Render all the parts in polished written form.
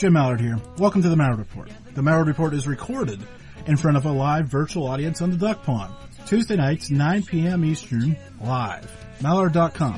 Jim Mallard here. Welcome to the Mallard Report. The Mallard Report is recorded in front of a live virtual audience on the Duck Pond. Tuesday nights, 9 p.m. Eastern, live. Mallard.com.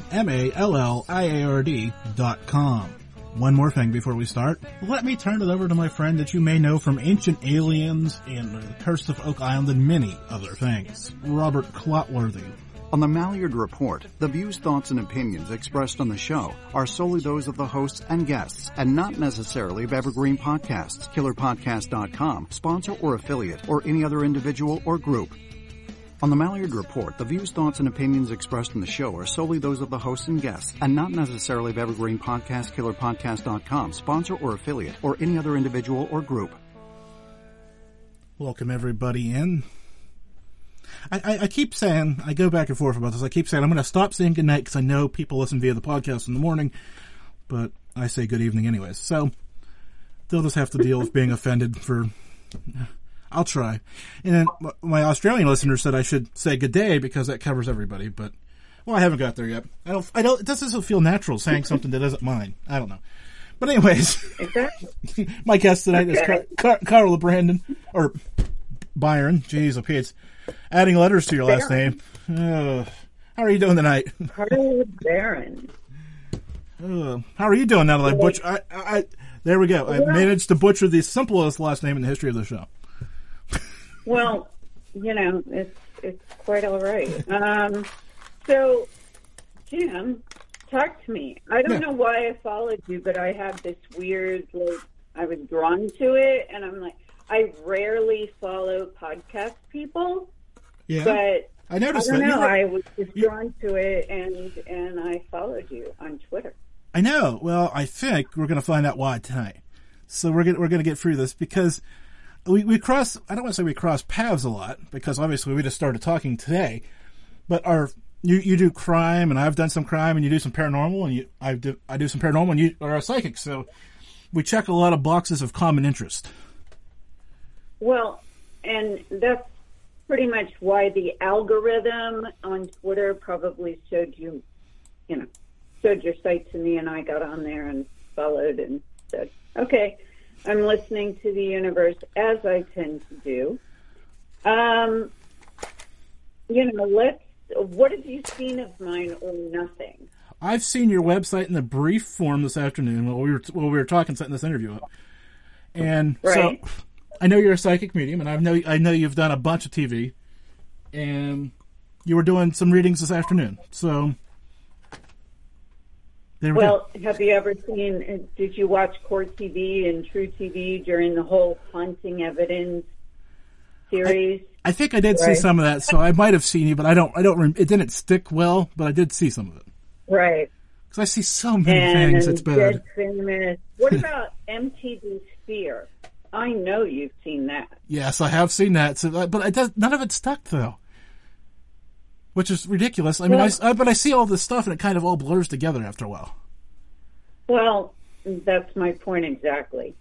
MALLIARD.com. One more thing before we start. Let me turn it over to my friend that you may know from Ancient Aliens and The Curse of Oak Island and many other things, Robert Clotworthy. On the Mallard Report, the views, thoughts, and opinions expressed on the show are solely those of the hosts and guests, and not necessarily of Evergreen Podcasts, KillerPodcast.com, sponsor or affiliate, or any other individual or group. On the Mallard Report, the views, thoughts, and opinions expressed in the show are solely those of the hosts and guests, and not necessarily of Evergreen Podcasts, KillerPodcast.com, sponsor or affiliate, or any other individual or group. Welcome everybody in. I keep saying, I go back and forth about this, I keep saying I'm going to stop saying goodnight because I know people listen via the podcast in the morning, but I say good evening anyways. So, they'll just have to deal with being offended for... I'll try. And then my Australian listener said I should say good day because that covers everybody, but, well, I haven't got there yet. It doesn't feel natural saying something that isn't mine. I don't know. But anyways, Exactly. my guest tonight is Carla Brandon, or Byron, jeez, Pete, adding letters to your last name. How are you doing tonight? Carla Barron. How are you doing now that there we go. I managed to butcher the simplest last name in the history of the show. Well, it's quite all right. So, Jim, talk to me. I don't know why I followed you, but I have this weird, I was drawn to it, and I'm like, I rarely follow podcast people, but I noticed I don't that. know, I was just drawn to it, and I followed you on Twitter. I know. Well, I think we're going to find out why tonight. So we're going to get through this because we cross, I don't want to say we cross paths a lot because obviously we just started talking today, but you do crime and I've done some crime and you do some paranormal and I do some paranormal and you are a psychic. So we check a lot of boxes of common interest. Well, and that's pretty much why the algorithm on Twitter probably showed your site to me, and I got on there and followed and said, okay, I'm listening to the universe as I tend to do. What have you seen of mine or nothing? I've seen your website in the brief form this afternoon while we were talking, setting this interview up. And right. So I know you're a psychic medium, and I know you've done a bunch of TV, and you were doing some readings this afternoon. So there we go. Have you ever did you watch Court TV and True TV during the whole Haunting Evidence series? I think I did see some of that, so I might have seen you, but I don't it didn't stick well, but I did see some of it. Right. Because I see so many things, it's bad. Dead Famous. What about MTV Sphere? I know you've seen that. Yes, I have seen that. So, but none of it stuck though, which is ridiculous. I mean, but I see all this stuff and it kind of all blurs together after a while. Well, that's my point exactly.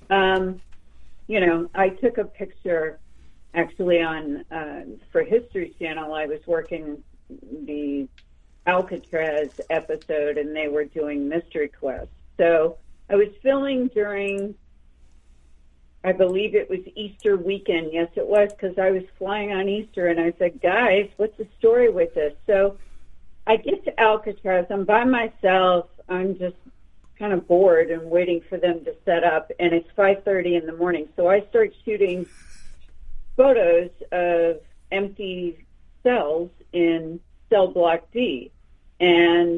I took a picture actually on for History Channel. I was working the Alcatraz episode, and they were doing Mystery Quest. So I was filming during, I believe it was Easter weekend. Yes, it was, because I was flying on Easter, and I said, guys, what's the story with this? So I get to Alcatraz. I'm by myself. I'm just kind of bored and waiting for them to set up, and it's 5:30 in the morning. So I start shooting photos of empty cells in cell block D, and,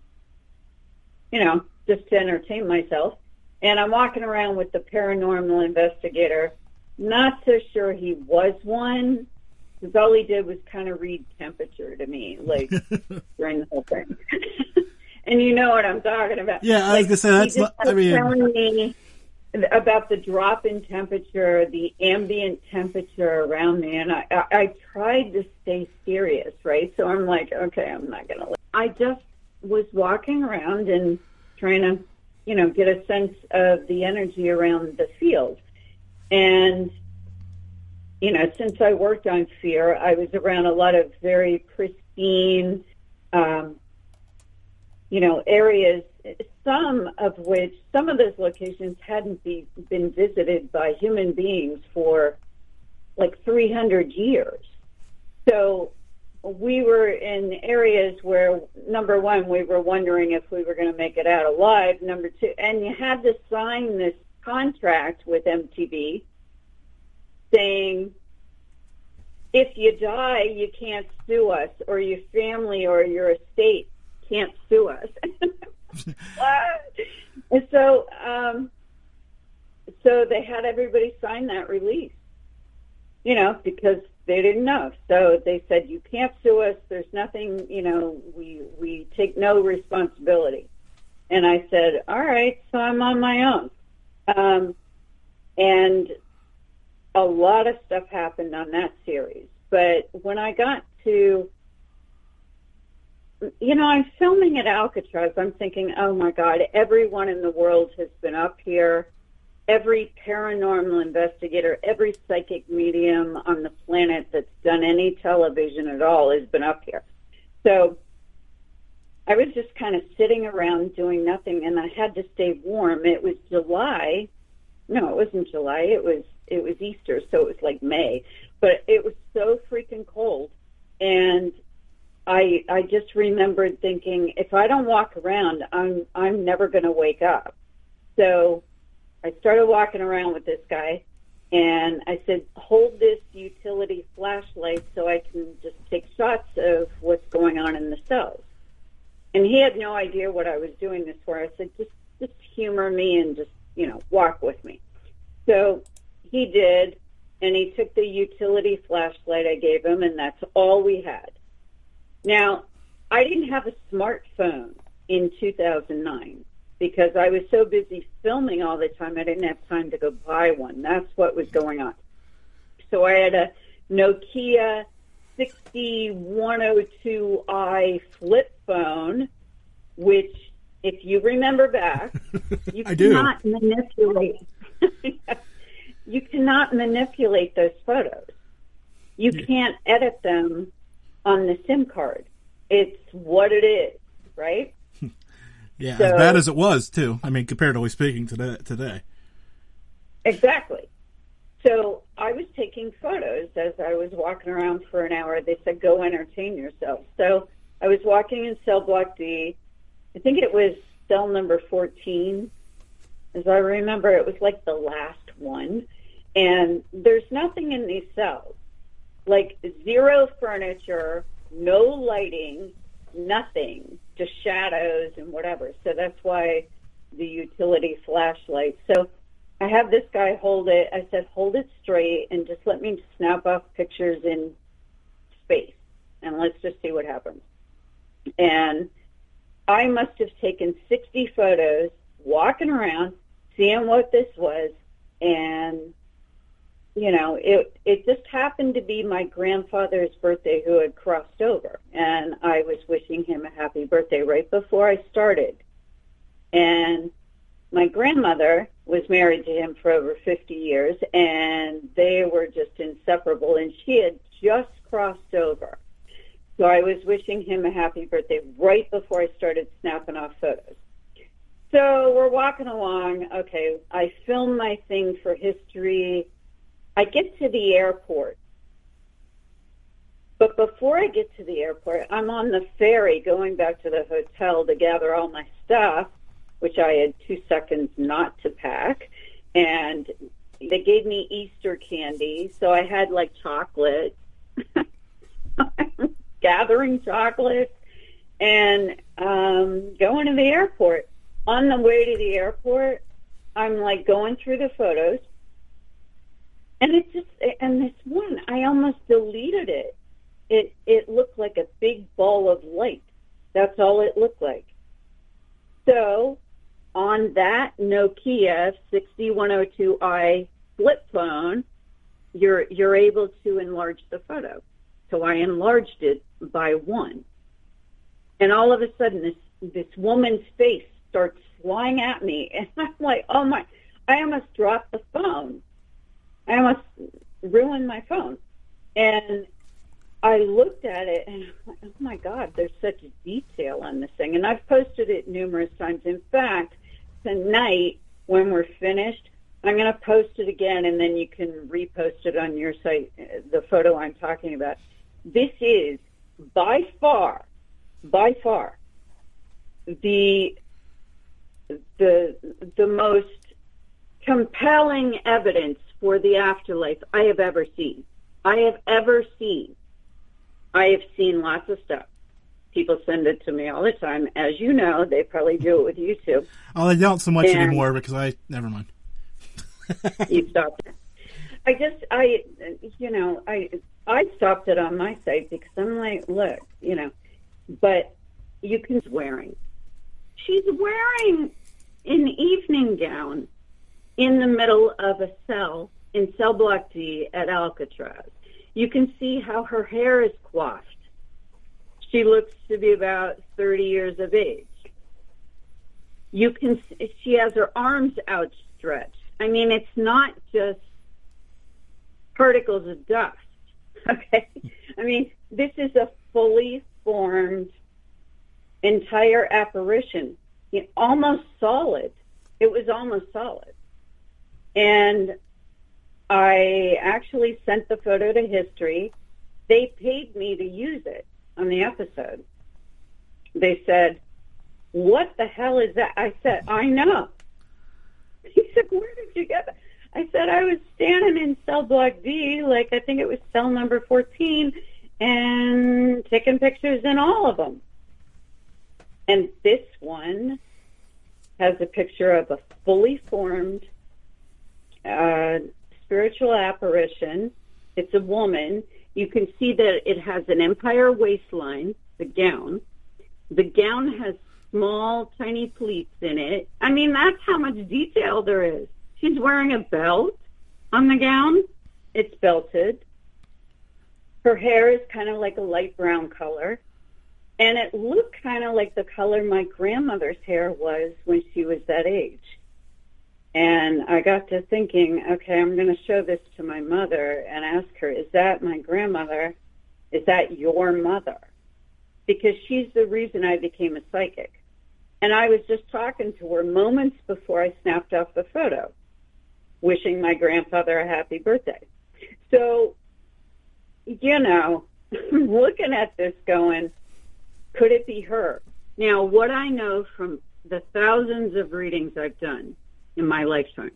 just to entertain myself. And I'm walking around with the paranormal investigator, not so sure he was one, because all he did was kind of read temperature to me, during the whole thing. And you know what I'm talking about. Yeah, I was going to say, that's not, telling me about the drop in temperature, the ambient temperature around me, and I tried to stay serious, right? So I'm like, okay, I'm not going to. I just was walking around and trying to, get a sense of the energy around the field. And, since I worked on fear, I was around a lot of very pristine, areas, some of those locations hadn't been visited by human beings for like 300 years. So we were in areas where, number one, we were wondering if we were going to make it out alive. Number two, and you had to sign this contract with MTV saying, if you die, you can't sue us, or your family or your estate can't sue us. And so they had everybody sign that release, because they didn't know. So they said, you can't sue us. There's nothing, we take no responsibility. And I said, all right, so I'm on my own. And a lot of stuff happened on that series. But when I got to, I'm filming at Alcatraz, I'm thinking, oh my God, everyone in the world has been up here. Every paranormal investigator, every psychic medium on the planet that's done any television at all has been up here. So I was just kind of sitting around doing nothing, and I had to stay warm. It was July. No, it wasn't July. It was Easter, so it was like May. But it was so freaking cold, and I just remembered thinking, if I don't walk around, I'm never going to wake up. So I started walking around with this guy, and I said, hold this utility flashlight so I can just take shots of what's going on in the cells. And he had no idea what I was doing this for. I said, just humor me and just, walk with me. So he did, and he took the utility flashlight I gave him, and that's all we had. Now, I didn't have a smartphone in 2009 because I was so busy filming all the time, I didn't have time to go buy one. That's what was going on. So I had a Nokia 6102i flip phone, which, if you remember back, you cannot manipulate. You cannot manipulate those photos. You can't edit them on the SIM card. It's what it is, right? Yeah, so, as bad as it was, too. I mean, comparatively speaking today. Exactly. So I was taking photos as I was walking around for an hour. They said, go entertain yourself. So I was walking in cell block D. I think it was cell number 14. As I remember, it was like the last one. And there's nothing in these cells. Like zero furniture, no lighting, nothing, just shadows and whatever. So that's why the utility flashlight. So I have this guy hold it. I said, hold it straight and just let me snap off pictures in space, and let's just see what happens. And I must have taken 60 photos walking around, seeing what this was, and it just happened to be my grandfather's birthday who had crossed over, and I was wishing him a happy birthday right before I started. And my grandmother was married to him for over 50 years, and they were just inseparable, and she had just crossed over. So I was wishing him a happy birthday right before I started snapping off photos. So we're walking along. Okay, I film my thing for history. I get to the airport. But before I get to the airport, I'm on the ferry going back to the hotel to gather all my stuff, which I had 2 seconds not to pack. And they gave me Easter candy, so I had like chocolate, gathering chocolate, and going to the airport. On the way to the airport, I'm like going through the photos. And this one, I almost deleted it. It looked like a big ball of light. That's all it looked like. So on that Nokia 6102i flip phone, you're able to enlarge the photo. So I enlarged it by 1. And all of a sudden, this woman's face starts flying at me. And I'm like, oh my, I almost dropped the phone. I almost ruined my phone. And I looked at it and I'm like, oh my God, there's such detail on this thing. And I've posted it numerous times. In fact, tonight when we're finished, I'm going to post it again, and then you can repost it on your site, the photo I'm talking about. This is by far, the most compelling evidence for the afterlife I have ever seen. I have seen lots of stuff. People send it to me all the time. As you know, they probably do it with you too. Oh, they don't so much anymore because never mind. You stopped it. I stopped it on my site because I'm like, look, but you can she's wearing an evening gown in the middle of a cell in cell block D at Alcatraz. You can see how her hair is coiffed. She looks to be about 30 years of age. She has her arms outstretched. I mean, it's not just particles of dust, okay? I mean, this is a fully formed entire apparition, almost solid. It was almost solid. And I actually sent the photo to History. They paid me to use it on the episode. They said, what the hell is that? I said, I know. He said, where did you get that? I said, I was standing in cell block D, I think it was cell number 14, and taking pictures in all of them. And this one has a picture of a fully formed spiritual apparition. It's a woman. You can see that it has an empire waistline, the gown. The gown has small, tiny pleats in it. I mean, that's how much detail there is. She's wearing a belt on the gown. It's belted. Her hair is kind of like a light brown color. And it looked kind of like the color my grandmother's hair was when she was that age. And I got to thinking, okay, I'm going to show this to my mother and ask her, is that my grandmother? Is that your mother? Because she's the reason I became a psychic. And I was just talking to her moments before I snapped off the photo, wishing my grandfather a happy birthday. So, I'm looking at this going, could it be her? Now, what I know from the thousands of readings I've done in my lifetime,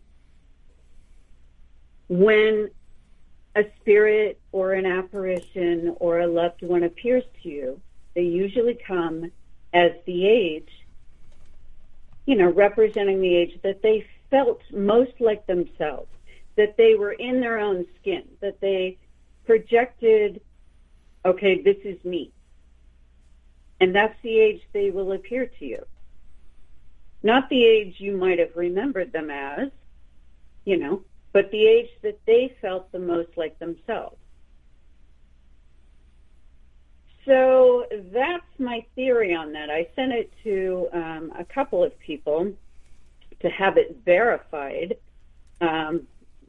when a spirit or an apparition or a loved one appears to you, they usually come as the age, representing the age that they felt most like themselves, that they were in their own skin, that they projected, okay, this is me. And that's the age they will appear to you. Not the age you might have remembered them as, but the age that they felt the most like themselves. So that's my theory on that. I sent it to a couple of people to have it verified, and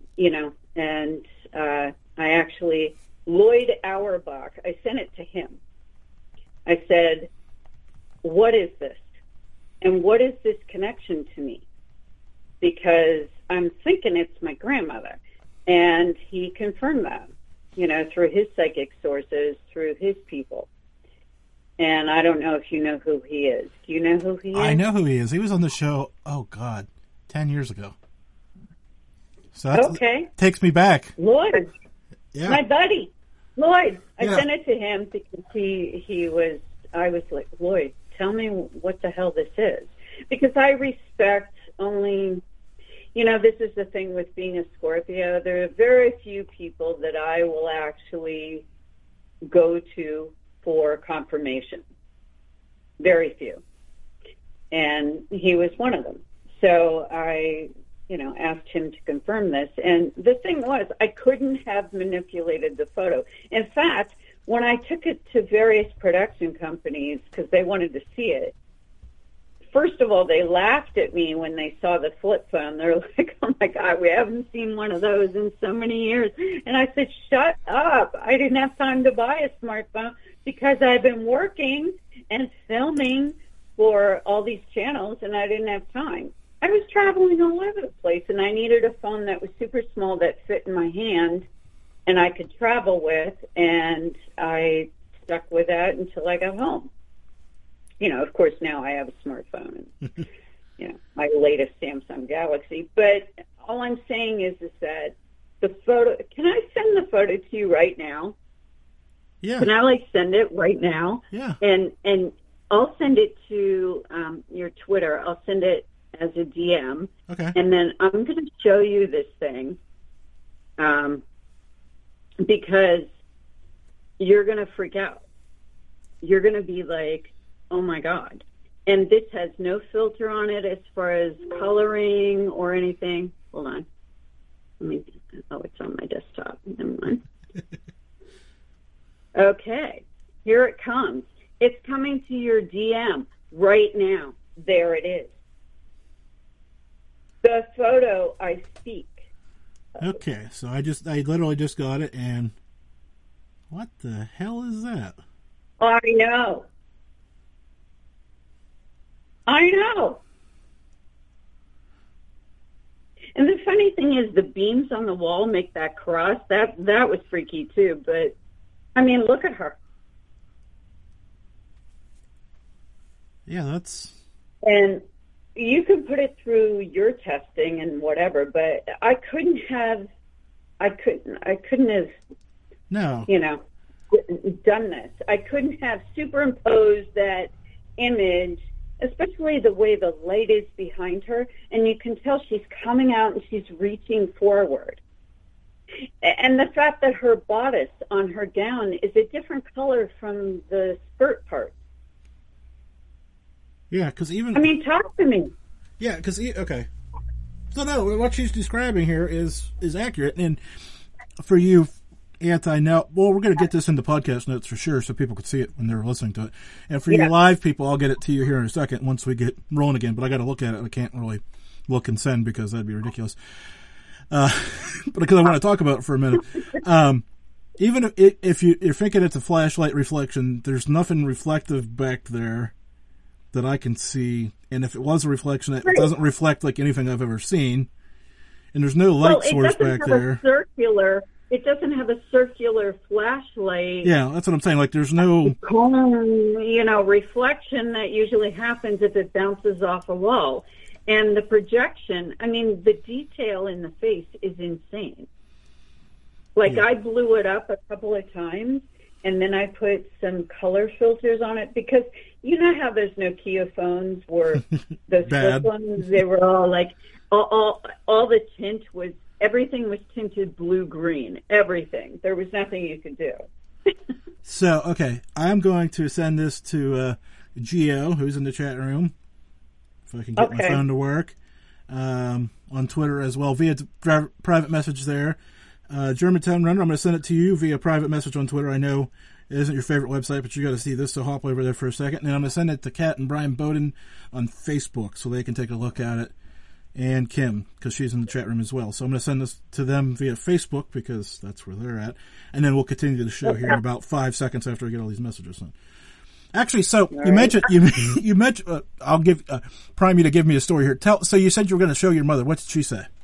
I actually, Lloyd Auerbach, I sent it to him. I said, what is this? And what is this connection to me? Because I'm thinking it's my grandmother. And he confirmed that, through his psychic sources, through his people. And I don't know if you know who he is. Do you know who he is? I know who he is. He was on the show, 10 years ago. So that takes me back. Lloyd. Yeah. My buddy. Lloyd. I sent it to him because I was like, Lloyd, tell me what the hell this is. Because I respect only, this is the thing with being a Scorpio. There are very few people that I will actually go to for confirmation. Very few. And he was one of them. So I, asked him to confirm this. And the thing was, I couldn't have manipulated the photo. In fact, when I took it to various production companies, because they wanted to see it, first of all, they laughed at me when they saw the flip phone. They're like, oh, my God, we haven't seen one of those in so many years. And I said, shut up. I didn't have time to buy a smartphone because I've been working and filming for all these channels, and I didn't have time. I was traveling all over the place, and I needed a phone that was super small that fit in my hand and I could travel with, and I stuck with that until I got home. You know, of course, now I have a smartphone and, you know, my latest Samsung Galaxy. But all I'm saying is that the photo, can I send the photo to you right now? Yeah. Can I, send it right now? Yeah. And I'll send it to your Twitter. I'll send it as a DM. Okay. And then I'm going to show you this thing because you're going to freak out. You're going to be like, oh, my God. And this has no filter on it as far as coloring or anything. Hold on. It's on my desktop. Never mind. Okay. Here it comes. It's coming to your DM right now. There it is. The photo I speak. Okay, so I literally just got it, and what the hell is that? I know. And the funny thing is the beams on the wall make that cross. That was freaky too, but I mean, look at her. Yeah, that's... And you can put it through your testing and whatever, but I couldn't have, No. you know, done this. I couldn't have superimposed that image, especially the way the light is behind her, and you can tell she's coming out and she's reaching forward. And the fact that her bodice on her gown is a different color from the skirt part. Yeah, because even... I mean, talk to me. Yeah, because... Okay. So, no, what she's describing here is accurate. And for you anti-now... Well, we're going to get this into podcast notes for sure so people can see it when they're listening to it. And for you live people, I'll get it to you here in a second once we get rolling again. But I got to look at it. I can't really look and send because that'd be ridiculous. But because I want to talk about it for a minute. Even if you're thinking it's a flashlight reflection, there's nothing reflective back there that I can see, and if it was a reflection, it doesn't reflect like anything I've ever seen. And there's no light source back there. It doesn't have a circular flashlight. Yeah, that's what I'm saying. Like, there's no reflection that usually happens if it bounces off a wall. And the projection, I mean, the detail in the face is insane. Like, I blew it up a couple of times, and then I put some color filters on it because you know how those Nokia phones were, those flip ones, they were all like, all the tint was, everything was tinted blue-green, everything. There was nothing you could do. So, okay, I'm going to send this to Gio, who's in the chat room, if I can get my phone to work, on Twitter as well, via private message there. Germantown Runner, I'm going to send it to you via private message on Twitter. I know it isn't your favorite website, but you got to see this, so hop over there for a second. And then I'm going to send it to Kat and Brian Bowden on Facebook so they can take a look at it. And Kim, because she's in the chat room as well. So I'm going to send this to them via Facebook because that's where they're at. And then we'll continue the show here in about 5 seconds after I get all these messages in. Actually, so you mentioned, I'll give, prime you to give me a story here. So you said you were going to show your mother. What did she say?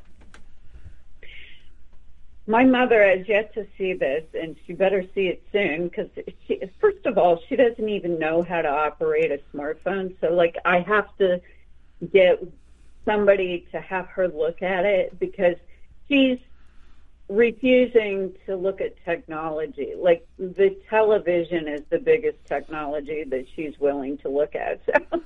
My mother has yet to see this, and she better see it soon because, first of all, she doesn't even know how to operate a smartphone. So, like, I have to get somebody to have her look at it because she's refusing to look at technology. Like, the television is the biggest technology that she's willing to look at.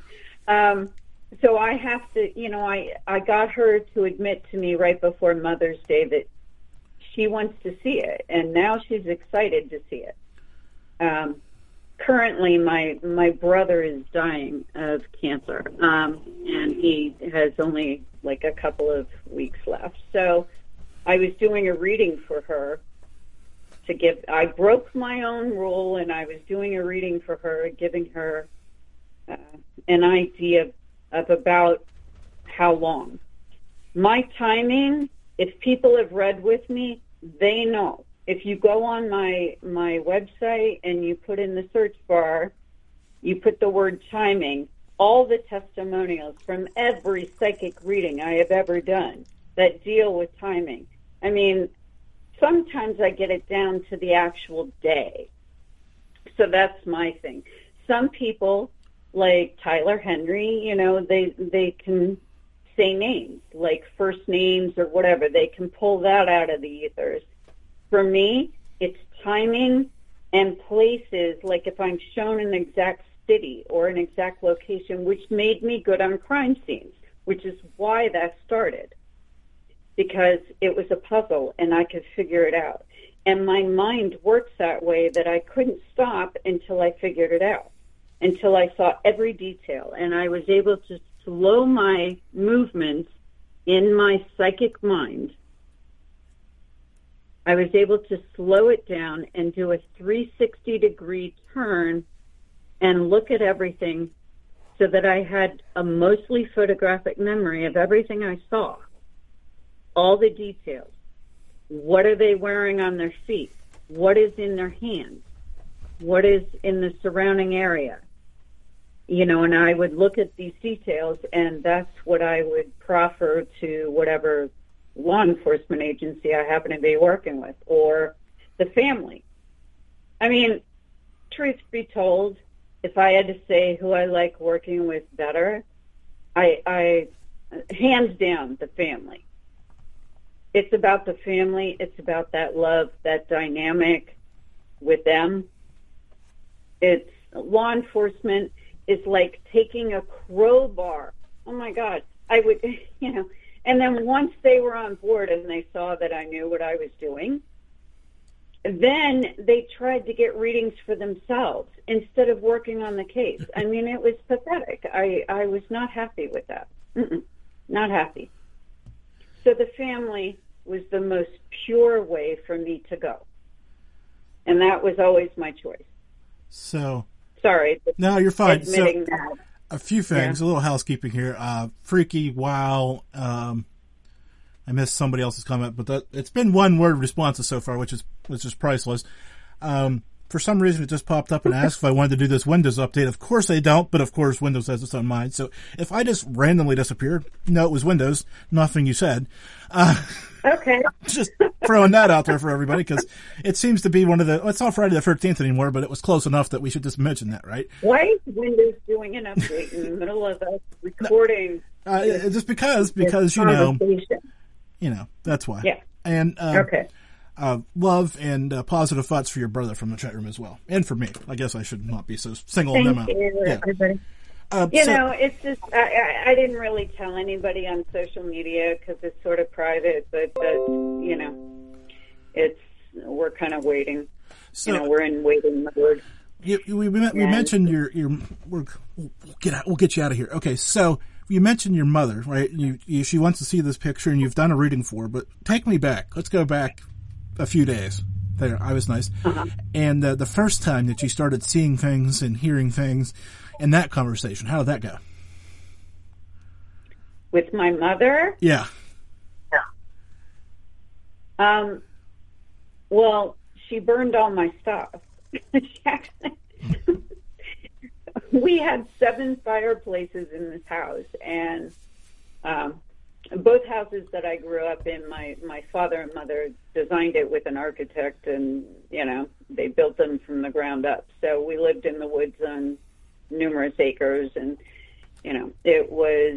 So I have to, I got her to admit to me right before Mother's Day that she wants to see it, and now she's excited to see it. Currently, my brother is dying of cancer, and he has only like a couple of weeks left. So I was doing a reading for her I broke my own rule, and I was doing a reading for her, giving her an idea of about how long. My timing, if people have read with me, they know. If you go on my website and you put in the search bar, you put the word timing, all the testimonials from every psychic reading I have ever done that deal with timing. I mean, sometimes I get it down to the actual day. So that's my thing. Some people, like Tyler Henry, you know, they can say names, like first names or whatever. They can pull that out of the ethers. For me, it's timing and places, like if I'm shown an exact city or an exact location, which made me good on crime scenes, which is why that started, because it was a puzzle and I could figure it out. And my mind works that way that I couldn't stop until I figured it out, until I saw every detail. And I was able to slow my movements in my psychic mind. I was able to slow it down and do a 360-degree turn and look at everything so that I had a mostly photographic memory of everything I saw, all the details. What are they wearing on their feet? What is in their hands? What is in the surrounding area? You know, and I would look at these details, and that's what I would proffer to whatever law enforcement agency I happen to be working with, or the family. I mean, truth be told, if I had to say who I like working with better, I hands down, the family. It's about the family. It's about that love, that dynamic with them. It's law enforcement is like taking a crowbar. Oh my God. I would, you know, and then once they were on board and they saw that I knew what I was doing, then they tried to get readings for themselves instead of working on the case. I mean, it was pathetic. I was not happy with that. Not happy. So the family was the most pure way for me to go. And that was always my choice. So. Sorry. No, you're fine. Admitting so, that. A few things, a little housekeeping here. Freaky, wow. I missed somebody else's comment, but it's been one word responses so far, which is priceless. For some reason, it just popped up and asked if I wanted to do this Windows update. Of course I don't, but of course Windows has its own mind. So if I just randomly disappeared, no, it was Windows, nothing you said. Okay. Just throwing that out there for everybody, because it seems to be one of the, it's not Friday the 13th anymore, but it was close enough that we should just mention that, right? Why is Windows doing an update in the middle of us recording? Just because, you know, that's why. Yeah. And, okay. Love and positive thoughts for your brother from the chat room as well, and for me. I guess I should not be so singling them out. Thank you, everybody. It's just I didn't really tell anybody on social media because it's sort of private, but you know, we're kind of waiting. So, you know, we're in waiting mode. We mentioned we'll get you out of here. Okay, so you mentioned your mother, right? She wants to see this picture, and you've done a reading for her. But take me back. Let's go back a few days. There, I was nice. Uh-huh. And the first time that you started seeing things and hearing things in that conversation, how did that go? With my mother? Yeah. Well, she burned all my stuff. We had 7 fireplaces in this house, and both houses that I grew up in, my father and mother designed it with an architect, and, you know, they built them from the ground up. So we lived in the woods on numerous acres, and, you know, it was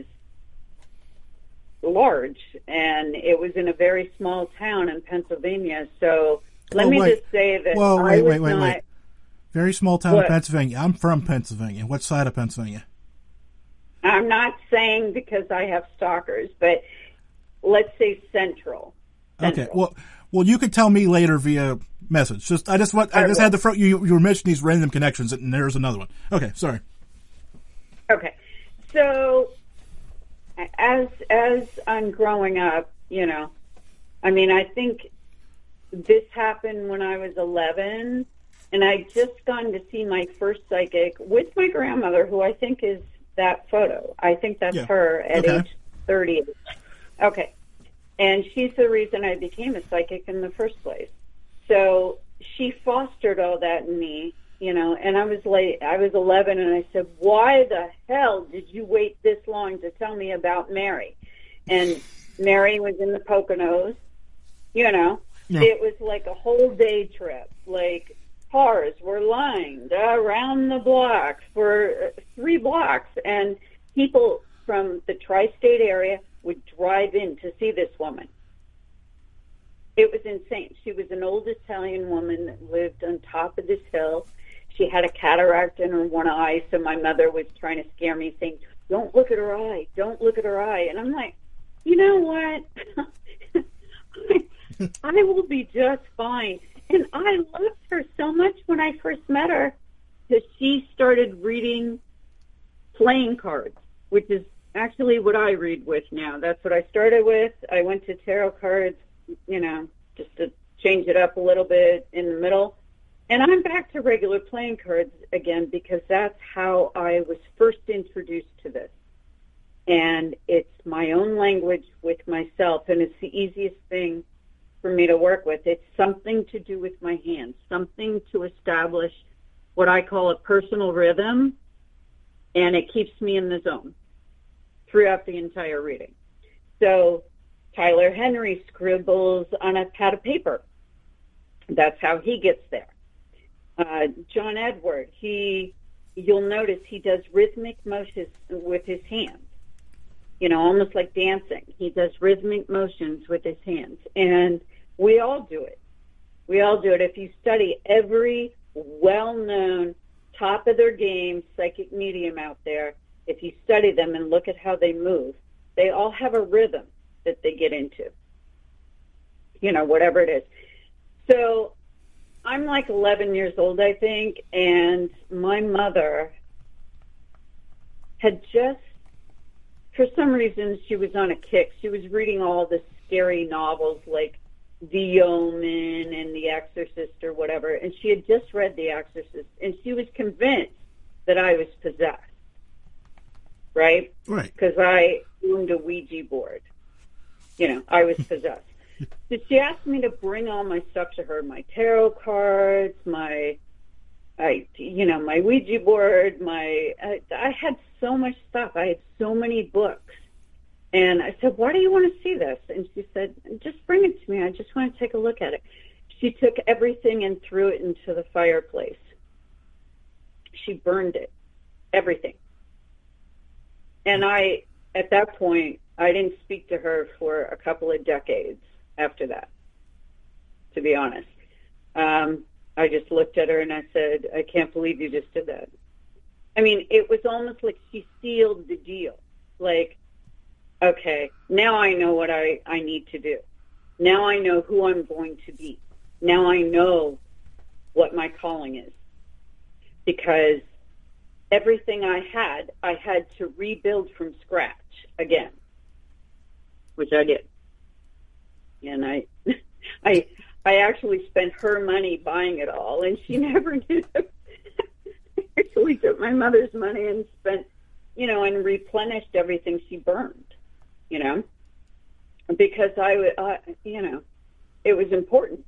large, and it was in a very small town in Pennsylvania. So let me just say that wait. Very small town in Pennsylvania. I'm from Pennsylvania. What side of Pennsylvania? I'm not saying because I have stalkers, but let's say central. Okay. Well, you could tell me later via message. I just had the front. You were mentioning these random connections, and there's another one. Okay, sorry. Okay, so as I'm growing up, you know, I mean, I think this happened when I was 11, and I'd just gone to see my first psychic with my grandmother, who I think is that photo. I think that's Yeah. her at Okay. age 30. Okay. And she's the reason I became a psychic in the first place. So she fostered all that in me, you know, and I was 11, and I said, why the hell did you wait this long to tell me about Mary? And Mary was in the Poconos, you know. Yeah. It was like a whole day trip. Like, cars were lined around the block for 3 blocks, and people from the tri-state area would drive in to see this woman. It was insane. She was an old Italian woman that lived on top of this hill. She had a cataract in her one eye, so my mother was trying to scare me, saying, don't look at her eye, don't look at her eye. And I'm like, you know what? I will be just fine. And I loved her so much when I first met her that she started reading playing cards, which is actually what I read with now. That's what I started with. I went to tarot cards, you know, just to change it up a little bit in the middle. And I'm back to regular playing cards again because that's how I was first introduced to this. And it's my own language with myself, and it's the easiest thing for me to work with. It's something to do with my hands, something to establish what I call a personal rhythm, and it keeps me in the zone throughout the entire reading. So Tyler Henry scribbles on a pad of paper. That's how he gets there. John Edward, you'll notice he does rhythmic motions with his hands, you know, almost like dancing. He does rhythmic motions with his hands, and we all do it. We all do it. If you study every well-known, top of their game psychic medium out there, if you study them and look at how they move, they all have a rhythm that they get into, you know, whatever it is. So I'm like 11 years old, I think, and my mother had just, for some reason, she was on a kick. She was reading all the scary novels like The Omen and The Exorcist or whatever, and she had just read The Exorcist, and she was convinced that I was possessed, right? Right. Because I owned a Ouija board. You know, I was possessed. So she asked me to bring all my stuff to her, my tarot cards, my Ouija board, I had so much stuff. I had so many books. And I said, why do you want to see this? And she said, just bring it to me. I just want to take a look at it. She took everything and threw it into the fireplace. She burned it, everything. And at that point, I didn't speak to her for a couple of decades after that, to be honest. I just looked at her and I said, I can't believe you just did that. I mean, it was almost like she sealed the deal. Like, okay, now I know what I need to do. Now I know who I'm going to be. Now I know what my calling is. Because everything I had to rebuild from scratch again, which I did. And I actually spent her money buying it all, and she never did. Actually took my mother's money and spent, you know, and replenished everything she burned, you know, because you know, it was important.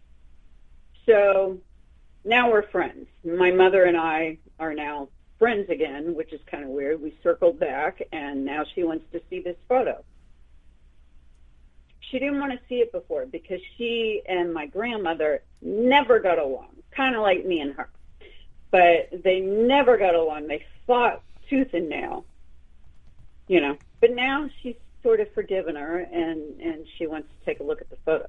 So now we're friends. My mother and I are now friends again, which is kind of weird. We circled back, and now she wants to see this photo. She didn't want to see it before because she and my grandmother never got along, kind of like me and her. But they never got along. They fought tooth and nail, you know. But now she's sort of forgiven her, and she wants to take a look at the photo.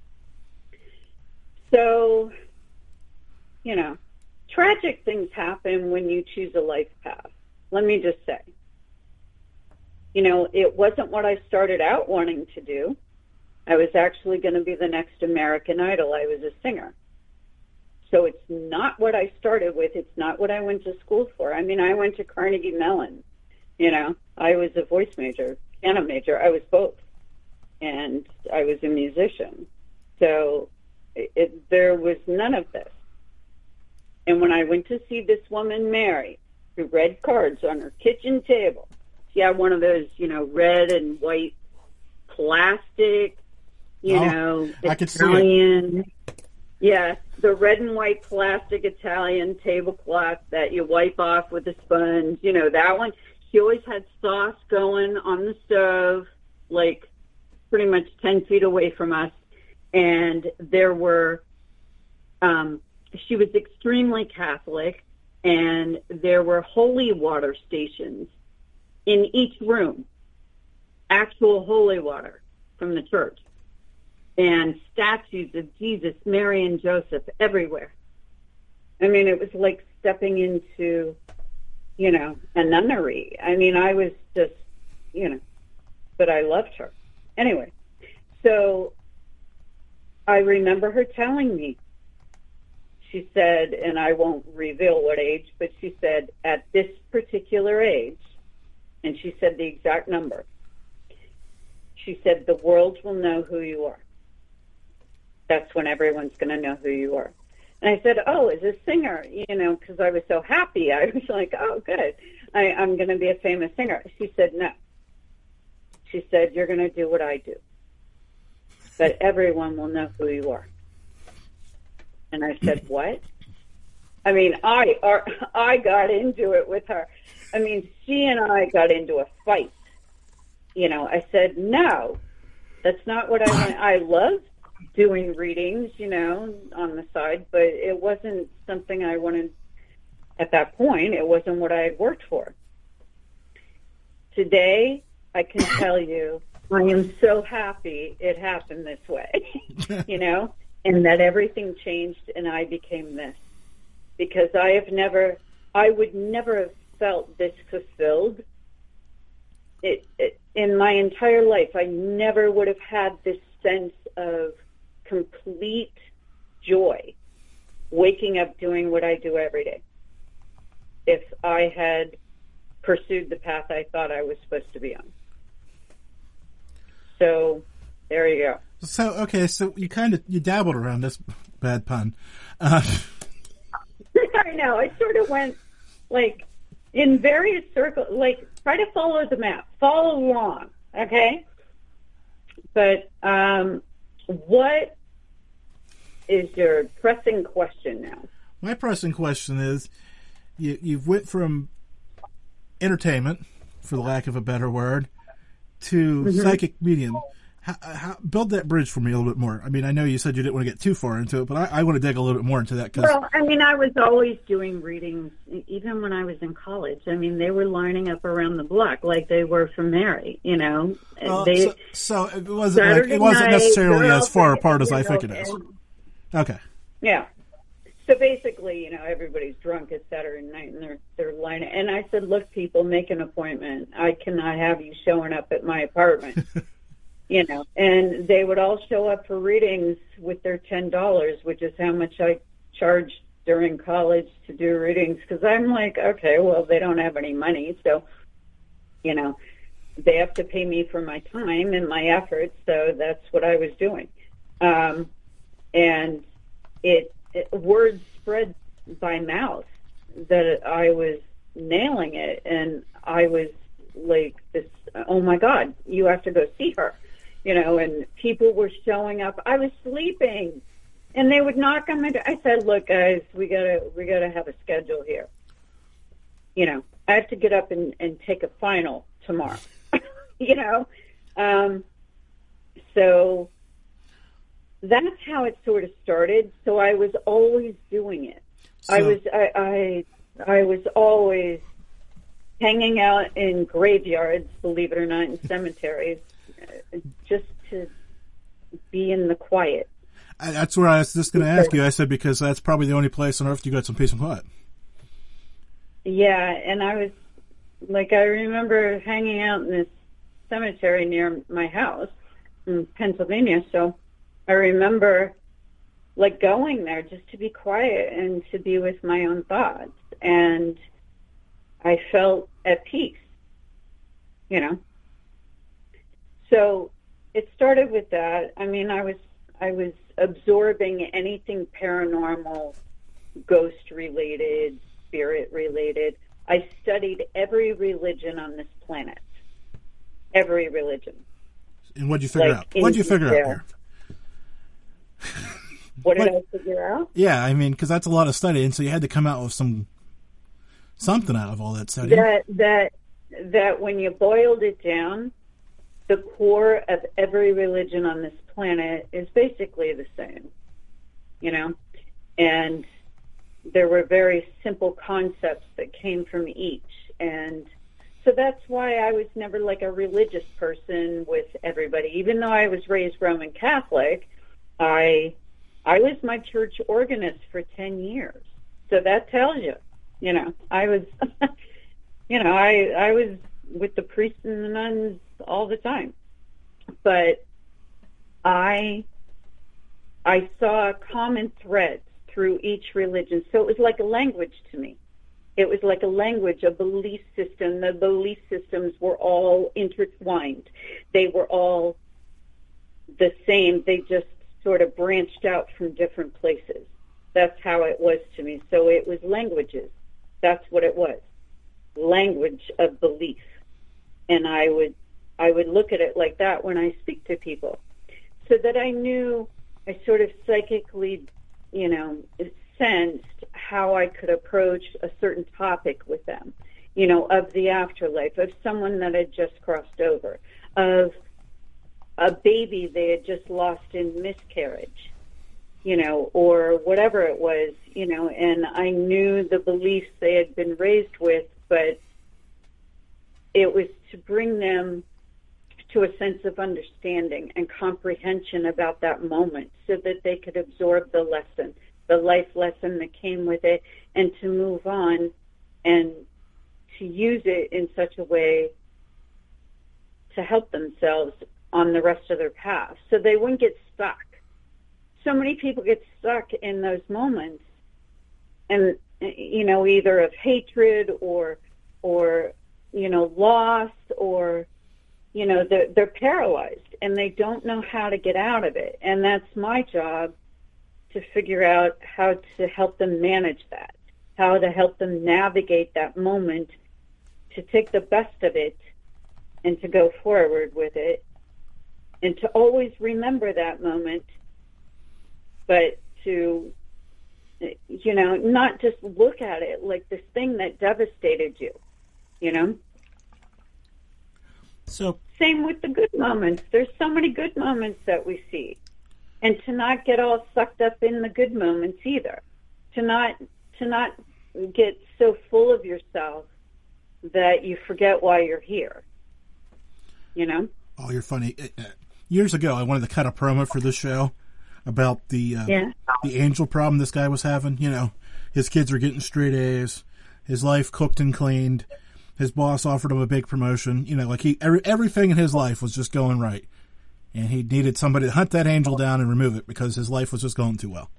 So, you know, tragic things happen when you choose a life path. Let me just say. You know, it wasn't what I started out wanting to do. I was actually going to be the next American Idol. I was a singer. So it's not what I started with. It's not what I went to school for. I mean, I went to Carnegie Mellon. You know, I was a voice major, piano major. I was both. And I was a musician. So there was none of this. And when I went to see this woman, Mary, 2 red cards on her kitchen table. She had one of those, red and white plastic, I could see it. Italian. Yeah, the red and white plastic Italian tablecloth that you wipe off with a sponge. That one. She always had sauce going on the stove, like pretty much 10 feet away from us. And there were, she was extremely Catholic, and there were holy water stations in each room, actual holy water from the church, and statues of Jesus, Mary, and Joseph everywhere. I mean, it was like stepping into, a nunnery. I mean, I was just, but I loved her. Anyway, so I remember her telling me, she said, and I won't reveal what age, but she said, at this particular age, and she said the exact number, she said, the world will know who you are. That's when everyone's going to know who you are. And I said, oh, as a singer, because I was so happy. I was like, oh, good. I'm going to be a famous singer. She said, no. She said, you're going to do what I do. But everyone will know who you are. And I said, what? I mean, I got into it with her. I mean, she and I got into a fight. I said, no, that's not what I want. I love doing readings, on the side, but it wasn't something I wanted at that point. It wasn't what I had worked for. Today, I can tell you, I am so happy it happened this way, and that everything changed and I became this. Because I would never have felt this fulfilled. In my entire life, I never would have had this sense of complete joy waking up doing what I do every day if I had pursued the path I thought I was supposed to be on. So there you go. So, okay, so you dabbled around this, bad pun. I know, I sort of went in various circles, try to follow the map, follow along, okay? But what is your pressing question now? My pressing question is, you've went from entertainment, for the lack of a better word, to psychic medium. How, build that bridge for me a little bit more. I mean, I know you said you didn't want to get too far into it, but I want to dig a little bit more into that. Well, I mean, I was always doing readings, even when I was in college. I mean, they were lining up around the block like they were for Mary, So it wasn't necessarily as far apart as I think it is. Okay. Yeah. So basically, everybody's drunk at Saturday night and they're lining. And I said, look, people, make an appointment. I cannot have you showing up at my apartment. And they would all show up for readings with their $10, which is how much I charged during college to do readings. Because I'm like, okay, well, they don't have any money. So, they have to pay me for my time and my efforts. So that's what I was doing. And word spread by mouth that I was nailing it. And I was like, oh my God, you have to go see her. And people were showing up. I was sleeping, and they would knock on my door. I said, "Look, guys, we gotta have a schedule here. I have to get up and take a final tomorrow. So that's how it sort of started. So I was always doing it. So, I was always hanging out in graveyards, believe it or not, in cemeteries. Just to be in the quiet. That's where I was just going to ask you. I said, because that's probably the only place on earth you got some peace and quiet. Yeah, and I remember hanging out in this cemetery near my house in Pennsylvania, so I remember going there just to be quiet and to be with my own thoughts, and I felt at peace, So it started with that. I mean, I was absorbing anything paranormal, ghost related, spirit related. I studied every religion on this planet. Every religion. And what'd you figure out? What'd you figure out here? What did I figure out? Yeah, I mean, because that's a lot of study, and so you had to come out with something out of all that study. That when you boiled it down, the core of every religion on this planet is basically the same, you know? And there were very simple concepts that came from each. And so that's why I was never like a religious person with everybody. Even though I was raised Roman Catholic, I was my church organist for 10 years. So that tells you, you know, I was, you know, I was with the priests and the nuns all the time. But I saw common threads through each religion. So it was like a language to me. It was like a language, a belief system. The belief systems were all intertwined. They were all the same. They just sort of branched out from different places. That's how it was to me. So it was languages. That's what it was. Language of belief. And I would look at it like that when I speak to people, so that I knew, I sort of psychically, you know, sensed how I could approach a certain topic with them, you know, of the afterlife, of someone that had just crossed over, of a baby they had just lost in miscarriage, you know, or whatever it was, you know, and I knew the beliefs they had been raised with, but it was to bring them to a sense of understanding and comprehension about that moment so that they could absorb the lesson, the life lesson that came with it, and to move on and to use it in such a way to help themselves on the rest of their path so they wouldn't get stuck. So many people get stuck in those moments and, you know, either of hatred or you know, loss, or, you know, they're paralyzed and they don't know how to get out of it. And that's my job, to figure out how to help them manage that, how to help them navigate that moment, to take the best of it and to go forward with it, and to always remember that moment, but to, you know, not just look at it like this thing that devastated you, you know? So same with the good moments. There's so many good moments that we see. And to not get all sucked up in the good moments either. To not get so full of yourself that you forget why you're here. You know? Oh, you're funny. Years ago, I wanted to cut a promo for this show about the angel problem this guy was having. You know, his kids were getting straight A's, his life cooked and cleaned. His boss offered him a big promotion. You know, like everything in his life was just going right. And he needed somebody to hunt that angel down and remove it because his life was just going too well.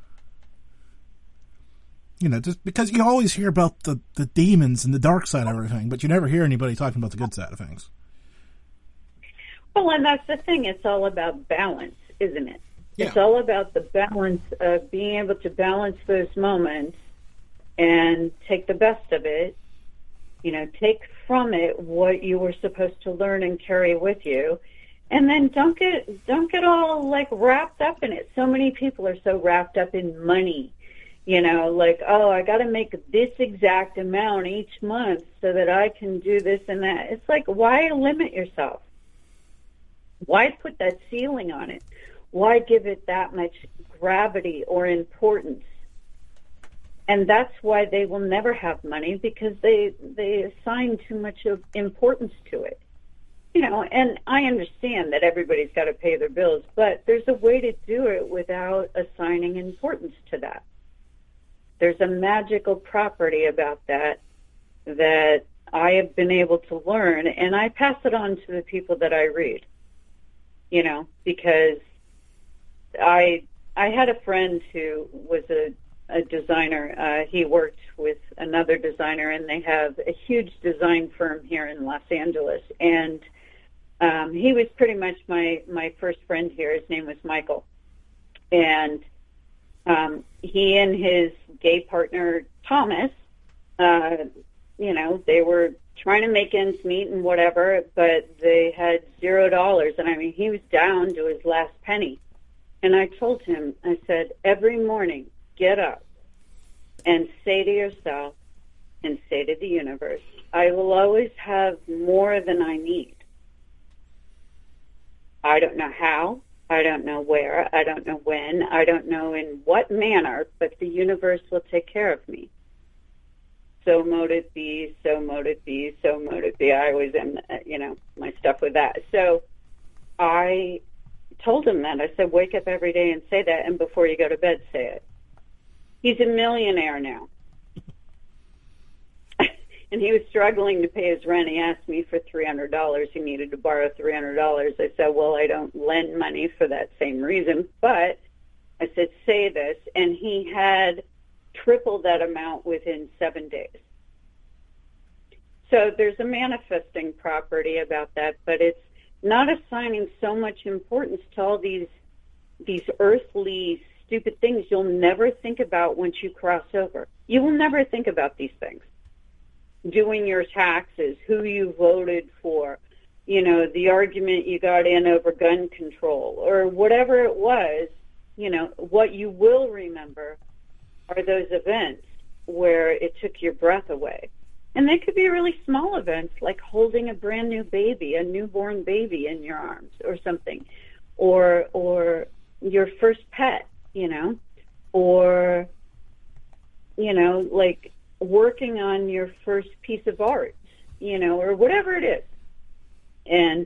You know, just because you always hear about the demons and the dark side of everything, but you never hear anybody talking about the good side of things. Well, and that's the thing. It's all about balance, isn't it? Yeah. It's all about the balance of being able to balance those moments and take the best of it. You know, take from it what you were supposed to learn and carry with you, and then don't get all like wrapped up in it. So many people are so wrapped up in money, you know, like, oh, I got to make this exact amount each month so that I can do this and that. It's like, why limit yourself? Why put that ceiling on it? Why give it that much gravity or importance? And that's why they will never have money, because they assign too much of importance to it. You know, and I understand that everybody's got to pay their bills, but there's a way to do it without assigning importance to that. There's a magical property about that I have been able to learn, and I pass it on to the people that I read, you know, because I had a friend who was a designer. He worked with another designer, and they have a huge design firm here in Los Angeles. And he was pretty much my first friend here. His name was Michael. And he and his gay partner, Thomas, they were trying to make ends meet and whatever, but they had $0. And I mean, he was down to his last penny. And I told him, I said, every morning, get up and say to yourself and say to the universe, I will always have more than I need. I don't know how, I don't know where, I don't know when, I don't know in what manner, but the universe will take care of me. So mote it be, so mote it be, so mote it be. I always am, my stuff with that. So I told him that. I said, wake up every day and say that, and before you go to bed, say it. He's a millionaire now. And he was struggling to pay his rent. He asked me for $300. He needed to borrow $300. I said, well, I don't lend money for that same reason. But I said, say this. And he had triple that amount within 7 days. So there's a manifesting property about that, but it's not assigning so much importance to all these earthly stupid things you'll never think about once you cross over. You will never think about these things. Doing your taxes, who you voted for, the argument you got in over gun control, or whatever it was, what you will remember are those events where it took your breath away. And they could be really small events, like holding a brand new baby, a newborn baby in your arms or something, or your first pet, or, like working on your first piece of art, or whatever it is. And,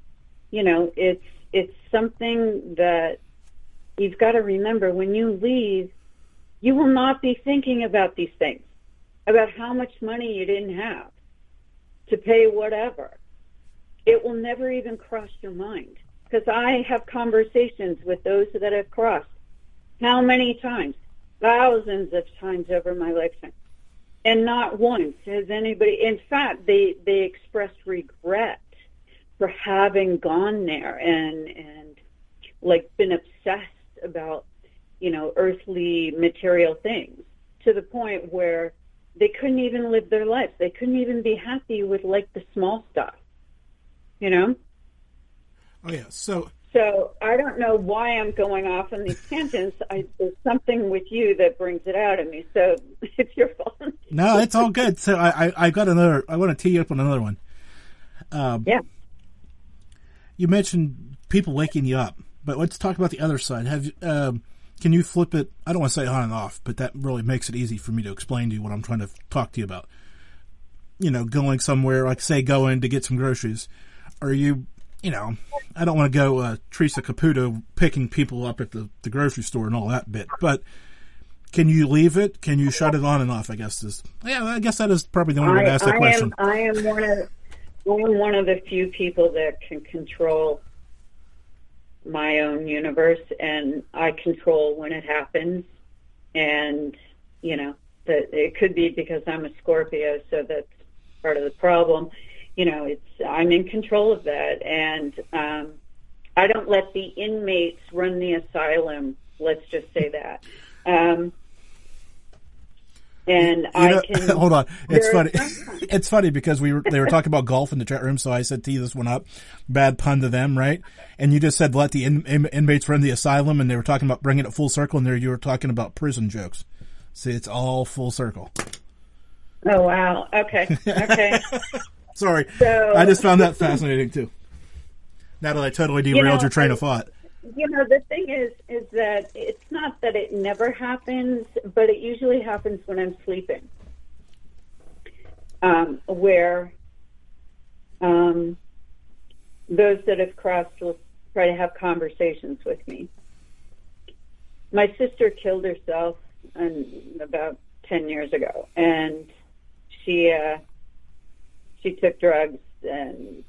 it's something that you've got to remember when you leave. You will not be thinking about these things, about how much money you didn't have to pay whatever. It will never even cross your mind, because I have conversations with those that have crossed. How many times? Thousands of times over my lifetime. And not once has anybody, in fact, they expressed regret for having gone there and like been obsessed about, earthly material things, to the point where they couldn't even live their lives. They couldn't even be happy with like the small stuff, Oh yeah. So I don't know why I'm going off on these tangents. There's something with you that brings it out of me. So it's your fault. No, it's all good. So I got another. I want to tee you up on another one. Yeah. You mentioned people waking you up, but let's talk about the other side. Can you flip it? I don't want to say on and off, but that really makes it easy for me to explain to you what I'm trying to talk to you about. Going somewhere, like say going to get some groceries. Are you, I don't want to go Teresa Caputo picking people up at the grocery store and all that bit, but can you leave it? Can you shut it on and off? I guess that is probably the only way to ask that question. I am one of the few people that can control my own universe, and I control when it happens. And that it could be because I'm a Scorpio, so that's part of the problem. I'm in control of that, and I don't let the inmates run the asylum. Let's just say that. And I can hold on. It's funny. It's funny because they were talking about golf in the chat room, so I said tee this one up. Bad pun to them, right? And you just said let the inmates run the asylum, and they were talking about bringing it full circle, and there you were talking about prison jokes. See, it's all full circle. Oh wow! Okay. Sorry, so, I just found that fascinating too. Now that I totally derailed your train of thought. The thing is that it's not that it never happens, but it usually happens when I'm sleeping. Where those that have crossed will try to have conversations with me. My sister killed herself about 10 years ago, and she took drugs and,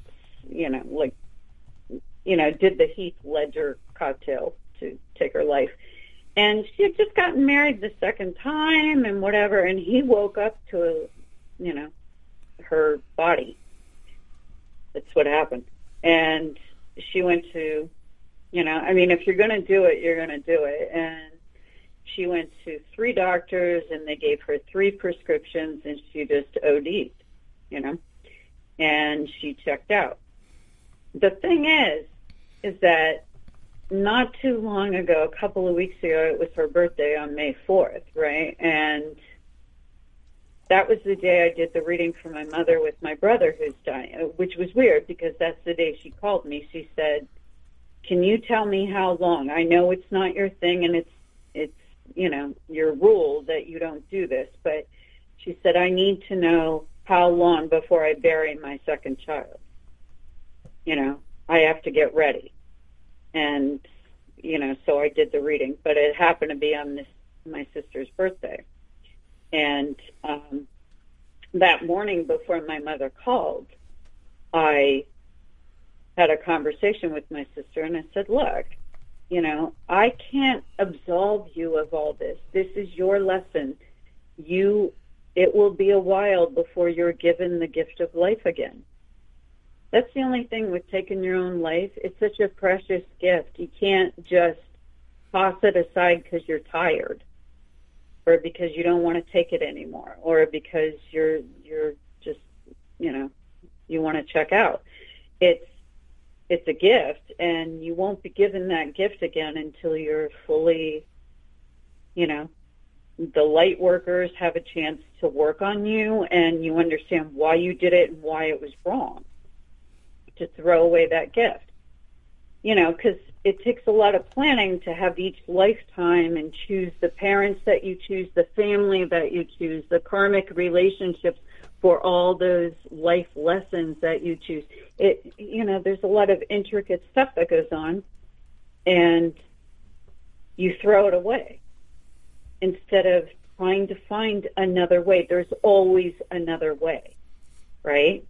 did the Heath Ledger cocktail to take her life. And she had just gotten married the second time and whatever, and he woke up to, her body. That's what happened. And she went to, if you're going to do it, you're going to do it. And, she went to 3 doctors and they gave her 3 prescriptions and she just OD'd, you know, and she checked out. The thing is that not too long ago, a couple of weeks ago, it was her birthday on May 4th, right? And that was the day I did the reading for my mother with my brother who's dying, which was weird because that's the day she called me. She said, can you tell me how long? I know it's not your thing and it's you know, your rule that you don't do this, but she said, I need to know how long before I bury my second child. You know, I have to get ready. And, you know, so I did the reading, but it happened to be on my sister's birthday. And that morning before my mother called, I had a conversation with my sister and I said, look, you know, I can't absolve you of all this. This is your lesson. It will be a while before you're given the gift of life again. That's the only thing with taking your own life. It's such a precious gift. You can't just toss it aside because you're tired or because you don't want to take it anymore or because you're just, you know, you want to check out. It's a gift, and you won't be given that gift again until you're fully, you know, the light workers have a chance to work on you and you understand why you did it and why it was wrong to throw away that gift. You know, because it takes a lot of planning to have each lifetime and choose the parents that you choose, the family that you choose, the karmic relationships for all those life lessons that you choose. You know, there's a lot of intricate stuff that goes on, and you throw it away instead of trying to find another way. There's always another way, right?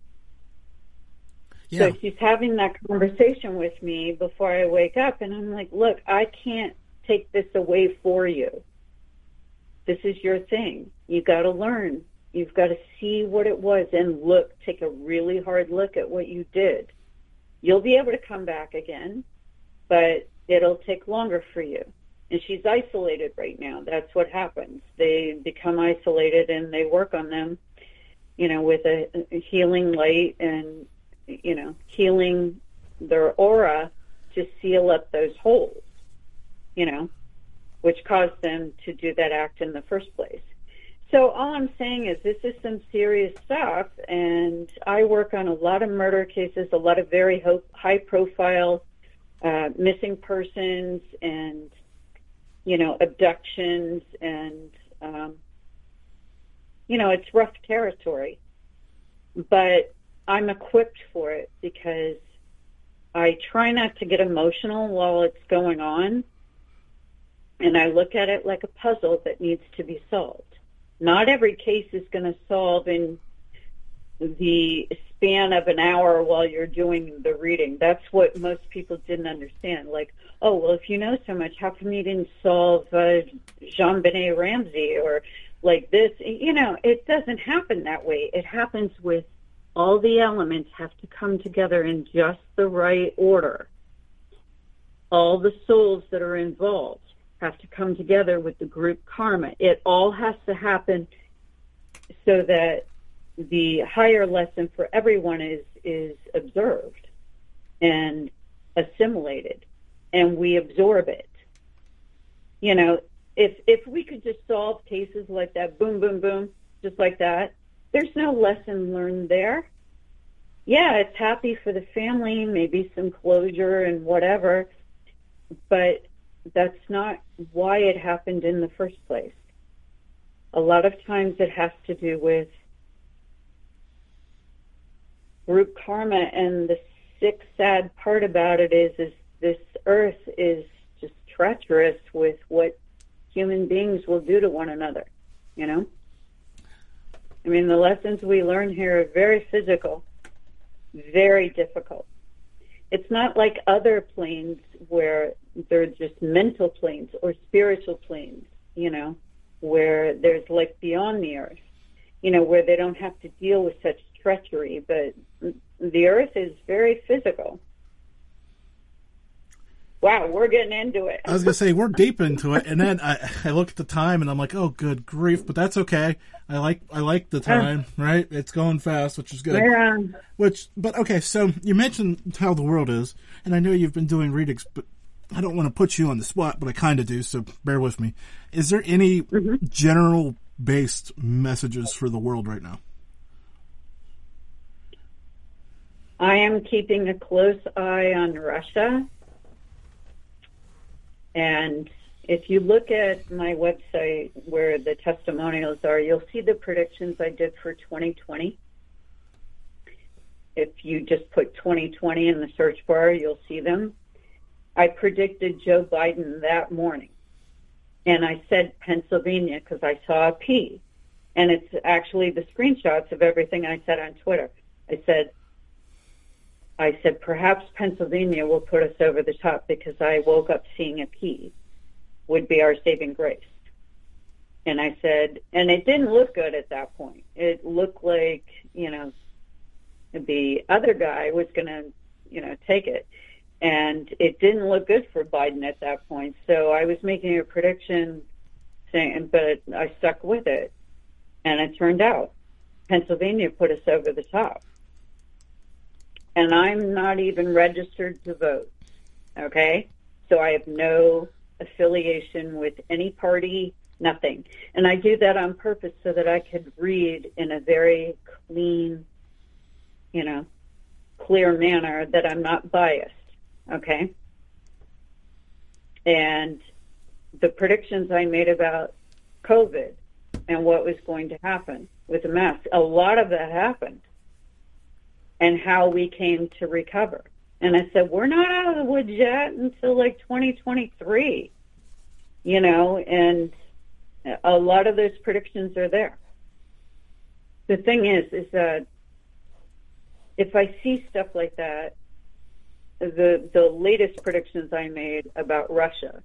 Yeah. So she's having that conversation with me before I wake up, and I'm like, look, I can't take this away for you. This is your thing. You got to learn. You've got to see what it was and take a really hard look at what you did. You'll be able to come back again, but it'll take longer for you. And she's isolated right now. That's what happens. They become isolated and they work on them, you know, with a healing light and, you know, healing their aura to seal up those holes, you know, which caused them to do that act in the first place. So all I'm saying is this is some serious stuff, and I work on a lot of murder cases, a lot of very high-profile missing persons and, you know, abductions, and, you know, it's rough territory. But I'm equipped for it because I try not to get emotional while it's going on, and I look at it like a puzzle that needs to be solved. Not every case is going to solve in the span of an hour while you're doing the reading. That's what most people didn't understand. Like, oh, well, if you know so much, how come you didn't solve JonBenet Ramsey or like this? You know, it doesn't happen that way. It happens with all the elements have to come together in just the right order. All the souls that are involved have to come together with the group karma. It all has to happen so that the higher lesson for everyone is observed and assimilated, and we absorb it. You know, if we could just solve cases like that, boom, boom, boom, just like that, there's no lesson learned there. Yeah, it's happy for the family, maybe some closure and whatever, but that's not why it happened in the first place. A lot of times it has to do with group karma, and the sick, sad part about it is this earth is just treacherous with what human beings will do to one another, you know? I mean, the lessons we learn here are very physical, very difficult. It's not like other planes where they're just mental planes or spiritual planes, you know, where there's like beyond the earth, you know, where they don't have to deal with such treachery. But the earth is very physical. Wow, we're getting into it. I was going to say, we're deep into it, and then I look at the time, and I'm like, oh, good grief, but that's okay. I like the time, right? It's going fast, which is good. Yeah. But okay, so you mentioned how the world is, and I know you've been doing readings, but I don't want to put you on the spot, but I kind of do, so bear with me. Is there any general-based messages for the world right now? I am keeping a close eye on Russia. And if you look at my website where the testimonials are, you'll see the predictions I did for 2020. If you just put 2020 in the search bar, you'll see them. I predicted Joe Biden that morning. And I said Pennsylvania because I saw a P. And it's actually the screenshots of everything I said on Twitter. I said, perhaps Pennsylvania will put us over the top because I woke up seeing a P would be our saving grace. And I said, and it didn't look good at that point. It looked like, the other guy was going to, take it. And it didn't look good for Biden at that point. So I was making a prediction but I stuck with it. And it turned out Pennsylvania put us over the top. And I'm not even registered to vote, okay? So I have no affiliation with any party, nothing. And I do that on purpose so that I could read in a very clean, clear manner that I'm not biased, okay? And the predictions I made about COVID and what was going to happen with the mask, a lot of that happened. And how we came to recover. And I said, we're not out of the woods yet until like 2023, and a lot of those predictions are there. The thing is that if I see stuff like that, the latest predictions I made about Russia,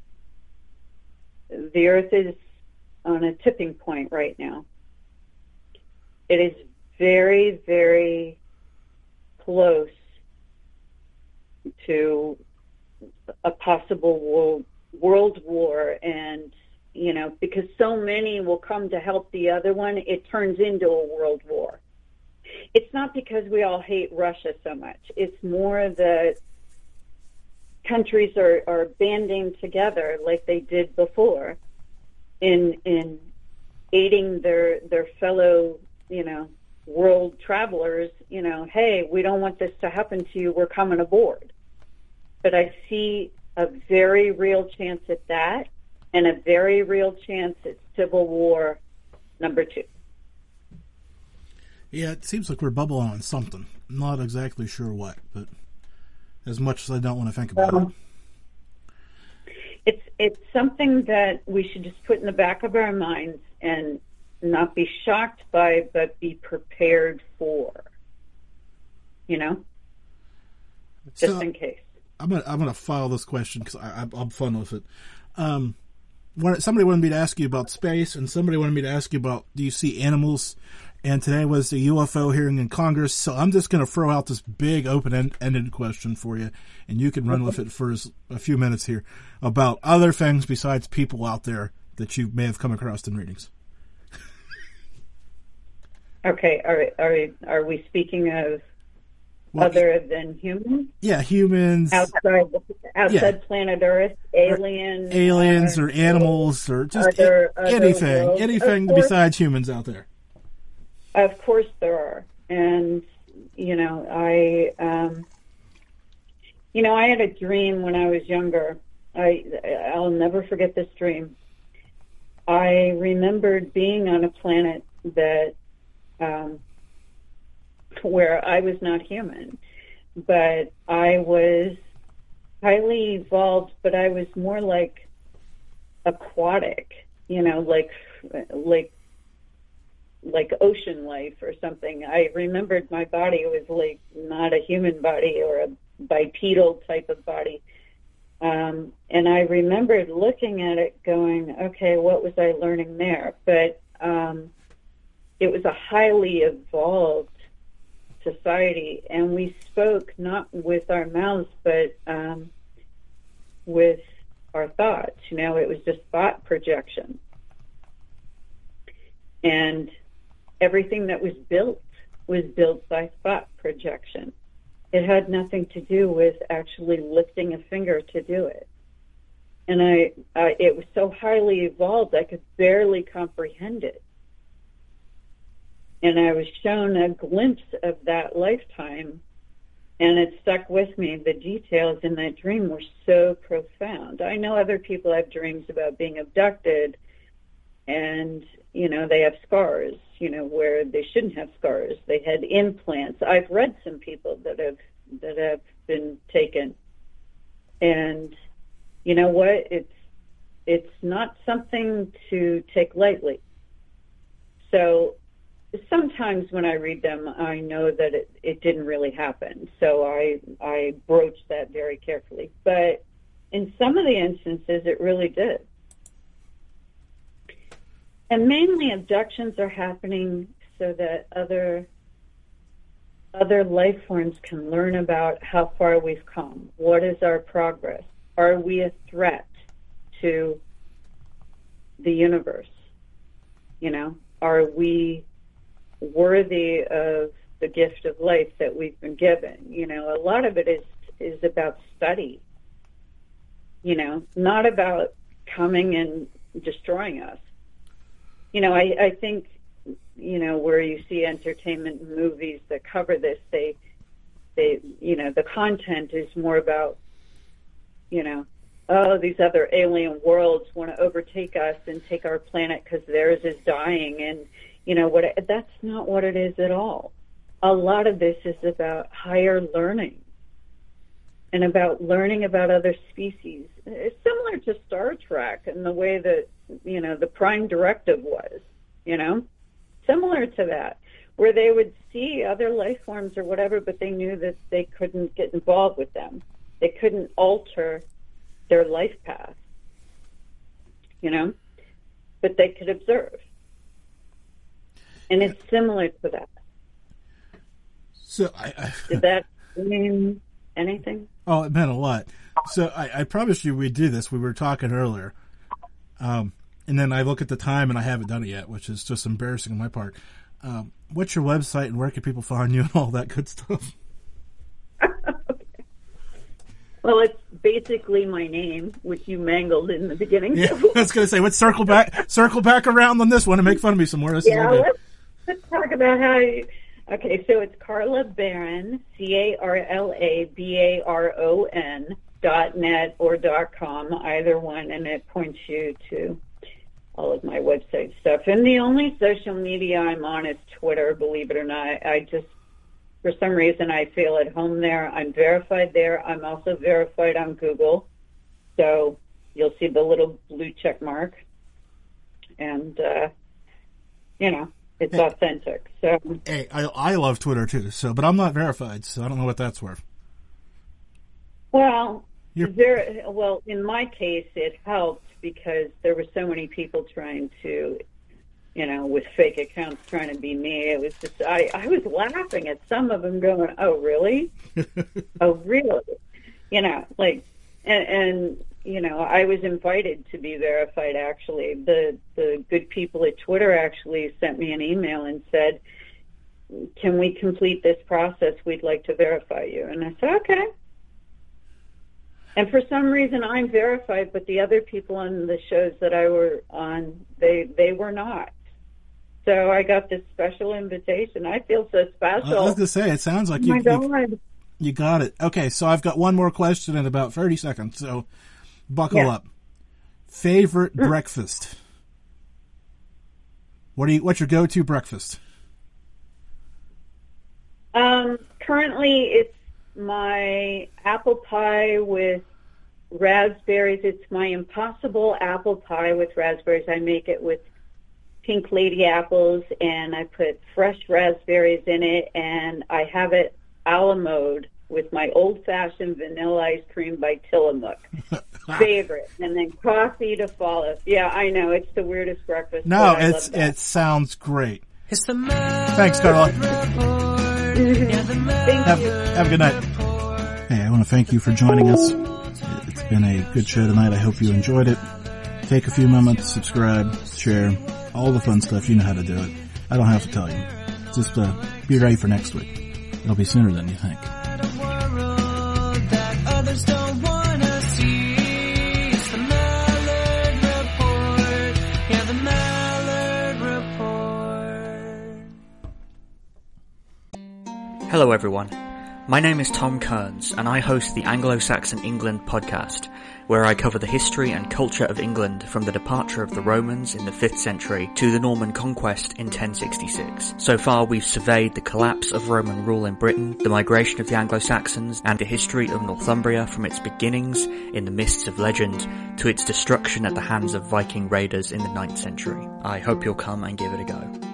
the earth is on a tipping point right now. It is very, very close to a possible world war, and because so many will come to help the other one, it turns into a world war. It's not because we all hate Russia so much. It's more that countries are banding together like they did before in aiding their fellow, world travelers, hey, we don't want this to happen to you, we're coming aboard. But I see a very real chance at that, and a very real chance at Civil War number 2. Yeah, it seems like we're bubbling on something. I'm not exactly sure what, but as much as I don't want to think about it. It's something that we should just put in the back of our minds and not be shocked by, but be prepared for, just in case. I'm gonna file this question because I'm fun with it. Somebody wanted me to ask you about space, and somebody wanted me to ask you about, do you see animals? And today was the UFO hearing in Congress, so I'm just going to throw out this big open-ended question for you, and you can run with it for a few minutes here, about other things besides people out there that you may have come across in readings. Okay, are we speaking of other than humans? Yeah, humans. Outside planet Earth, aliens. Or animals, or just anything besides humans out there. Of course there are. And, I had a dream when I was younger. I'll never forget this dream. I remembered being on a planet that where I was not human, but I was highly evolved, but I was more like aquatic, like ocean life or something. I remembered my body was like not a human body or a bipedal type of body. And I remembered looking at it going, okay, what was I learning there? But it was a highly evolved society, and we spoke not with our mouths, but with our thoughts. You know, it was just thought projection. And everything that was built by thought projection. It had nothing to do with actually lifting a finger to do it. And it was so highly evolved, I could barely comprehend it. And I was shown a glimpse of that lifetime, and it stuck with me. The details in that dream were so profound. I know other people have dreams about being abducted, and, you know, they have scars, you know, where they shouldn't have scars. They had implants. I've read some people that have been taken. And you know what? It's not something to take lightly. So sometimes when I read them, I know that it didn't really happen. So I broach that very carefully. But in some of the instances, it really did. And mainly abductions are happening so that other life forms can learn about how far we've come. What is our progress? Are we a threat to the universe? You know, are we worthy of the gift of life that we've been given? You know, a lot of it is about study, you know, not about coming and destroying us. You know, I think, you know, where you see entertainment movies that cover this, they, you know, the content is more about, you know, oh, these other alien worlds want to overtake us and take our planet because theirs is dying. And, you know, that's not what it is at all. A lot of this is about higher learning and about learning about other species. It's similar to Star Trek in the way that, you know, the Prime Directive was, you know, similar to that, where they would see other life forms or whatever, but they knew that they couldn't get involved with them. They couldn't alter their life path, you know, but they could observe. And it's similar to that. So did that mean anything? Oh, it meant a lot. So I promised you we'd do this. We were talking earlier. And then I look at the time and I haven't done it yet, which is just embarrassing on my part. What's your website and where can people find you and all that good stuff? Okay. Well, it's basically my name, which you mangled in the beginning. Yeah, I was going to say, let's circle back around on this one and make fun of me some more. Let's talk about how you... Okay, so it's Carla Baron, CarlaBaron.net or .com, either one, and it points you to all of my website stuff. And the only social media I'm on is Twitter, believe it or not. I just, for some reason, I feel at home there. I'm verified there. I'm also verified on Google. So you'll see the little blue check mark. And, you know, it's authentic. So hey, I love Twitter too. So, but I'm not verified, so I don't know what that's worth. Well, in my case, it helped because there were so many people trying to, you know, with fake accounts trying to be me. It was just I was laughing at some of them, going, "Oh, really? Oh, really?" You know, like, and you know, I was invited to be verified. Actually, the good people at Twitter actually sent me an email and said, "Can we complete this process? We'd like to verify you." And I said, "Okay." And for some reason, I'm verified, but the other people on the shows that I were on, they were not. So I got this special invitation. I feel so special. I was going to say, it sounds like you got it. Okay, so I've got one more question in about 30 seconds, so buckle up. Favorite breakfast? What's your go-to breakfast? Currently, it's my apple pie with raspberries. It's my impossible apple pie with raspberries. I make it with pink lady apples, and I put fresh raspberries in it, and I have it a la mode with my old-fashioned vanilla ice cream by Tillamook. Favorite. And then coffee to follow. Yeah, I know. It's the weirdest breakfast. No, it sounds great. Thanks, Carla. Thank you. Have a good night. Hey, I want to thank you for joining us. It's been a good show tonight. I hope you enjoyed it. Take a few moments, subscribe, share, all the fun stuff. You know how to do it. I don't have to tell you. Just be ready for next week. It'll be sooner than you think. Hello everyone, my name is Tom Kearns and I host the Anglo-Saxon England podcast, where I cover the history and culture of England from the departure of the Romans in the 5th century to the Norman conquest in 1066. So far we've surveyed the collapse of Roman rule in Britain, the migration of the Anglo-Saxons, and the history of Northumbria from its beginnings in the mists of legend to its destruction at the hands of Viking raiders in the 9th century. I hope you'll come and give it a go.